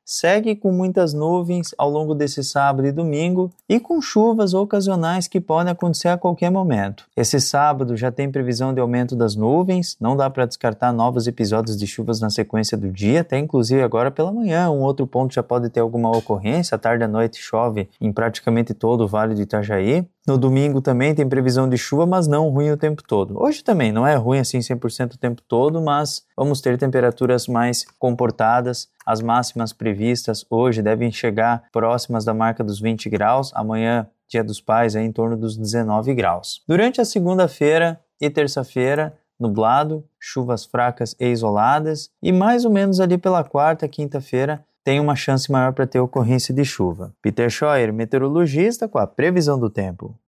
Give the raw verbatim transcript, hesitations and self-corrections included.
segue com muitas nuvens ao longo desse sábado e domingo e com chuvas ocasionais que podem acontecer a qualquer momento. Esse sábado já tem previsão de aumento das nuvens, não dá para descartar novos episódios de chuvas na sequência do dia, até inclusive agora pela manhã. Um outro ponto já pode ter alguma ocorrência, à tarde e à noite chove em praticamente todo o Vale do Itajaí. No domingo também tem previsão de chuva, mas não ruim o tempo todo. Hoje também não é ruim assim cem por cento o tempo todo, mas vamos ter temperaturas mais comportadas. As máximas previstas hoje devem chegar próximas da marca dos vinte graus. Amanhã, Dia dos Pais, é em torno dos dezenove graus. Durante a segunda-feira e terça-feira, nublado, chuvas fracas e isoladas. E mais ou menos ali pela quarta, quinta-feira, tem uma chance maior para ter ocorrência de chuva. Peter Scheuer, meteorologista, com a previsão do tempo.